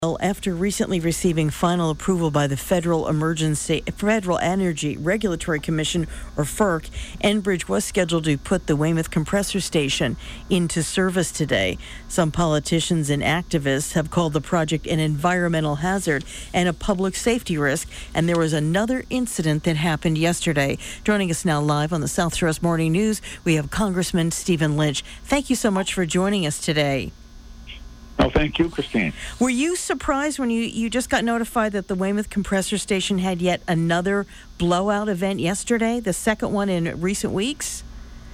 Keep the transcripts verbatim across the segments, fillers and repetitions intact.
Well, after recently receiving final approval by the Federal Emergency Federal Energy Regulatory Commission, or FERC, Enbridge was scheduled to put the Weymouth compressor station into service today. Some politicians and activists have called the project an environmental hazard and a public safety risk, and there was another incident that happened yesterday. Joining us now live on the South Shores Morning News, we have Congressman Stephen Lynch. Thank you so much for joining us today. Oh, thank you, Christine. Were you surprised when you, you just got notified that the Weymouth compressor station had yet another blowout event yesterday, the second one in recent weeks?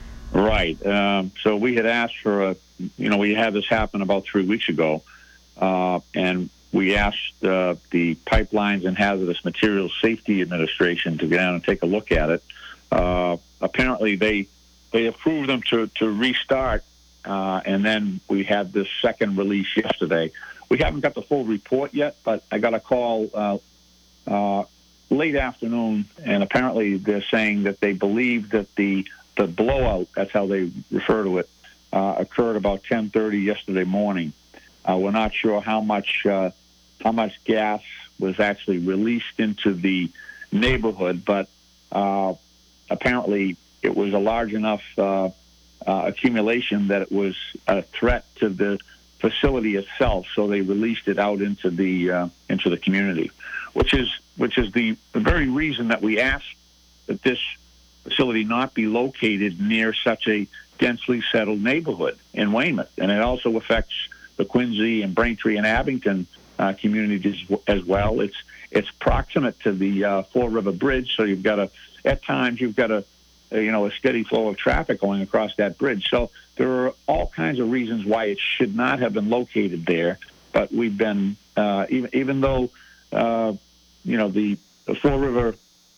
Right. Um, so we had asked for a, you know, we had this happen about three weeks ago, uh, and we asked uh, the Pipelines and Hazardous Materials Safety Administration to go down and take a look at it. Uh, apparently, they they approved them to, to restart. Uh, and then we had this second release yesterday. We haven't got the full report yet, but I got a call uh, uh, late afternoon, and apparently they're saying that they believe that the the blowout, that's how they refer to it, uh, occurred about ten thirty yesterday morning. Uh, we're not sure how much uh, how much gas was actually released into the neighborhood, but uh, apparently it was a large enough Uh, Uh, accumulation that it was a threat to the facility itself, so they released it out into the uh, into the community, which is which is the, the very reason that we asked that this facility not be located near such a densely settled neighborhood in Weymouth, and it also affects the Quincy and Braintree and Abington uh, communities as well. It's it's proximate to the uh, Fall River Bridge, so you've got a at times you've got a Uh, you know, a steady flow of traffic going across that bridge. So there are all kinds of reasons why it should not have been located there. But we've been, uh, even even though, uh, you know, the, the Fall River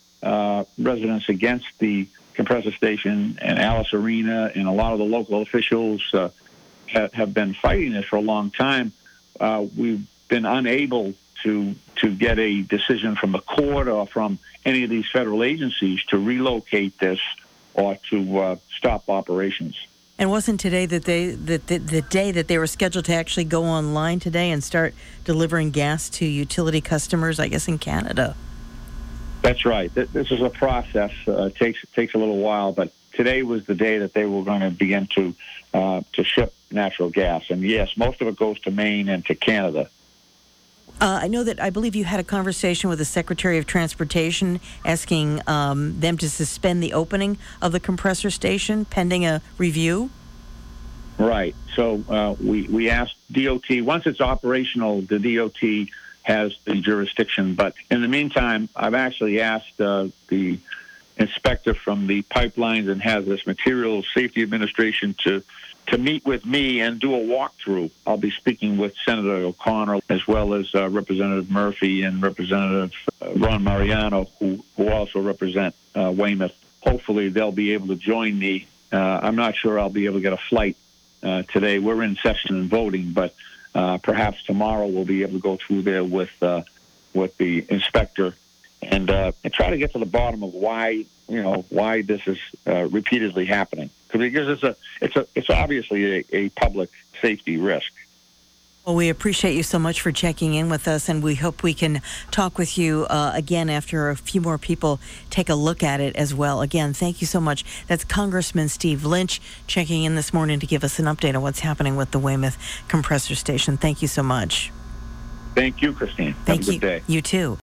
uh, residents against the compressor station and Alice Arena and a lot of the local officials uh, have, have been fighting this for a long time, uh, we've been unable to to get a decision from the court or from any of these federal agencies to relocate this or to uh, stop operations. And wasn't today that they that the, the day that they were scheduled to actually go online today and start delivering gas to utility customers, I guess, in Canada? That's right. This is a process. Uh, it takes it takes a little while, but today was the day that they were going to begin to uh, to ship natural gas. And yes, most of it goes to Maine and to Canada. Uh, I know that I believe you had a conversation with the Secretary of Transportation asking um, them to suspend the opening of the compressor station pending a review. Right. So uh, we, we asked D O T, once it's operational, the D O T has the jurisdiction. But in the meantime, I've actually asked uh, the inspector from the Pipelines and Hazardous Materials Safety Administration to to meet with me and do a walkthrough. I'll be speaking with Senator O'Connor as well as uh, Representative Murphy and Representative uh, Ron Mariano, who, who also represent uh, Weymouth. Hopefully they'll be able to join me. Uh, I'm not sure I'll be able to get a flight uh, today. We're in session and voting, but uh, perhaps tomorrow we'll be able to go through there with uh, with the inspector and, uh, and try to get to the bottom of why, you know, why this is uh, repeatedly happening. Because it's a, it's a, it's obviously a, a public safety risk. Well, we appreciate you so much for checking in with us, and we hope we can talk with you uh, again after a few more people take a look at it as well. Again, thank you so much. That's Congressman Steve Lynch checking in this morning to give us an update on what's happening with the Weymouth compressor station. Thank you so much. Thank you, Christine. Thank Have a you. good day. You too.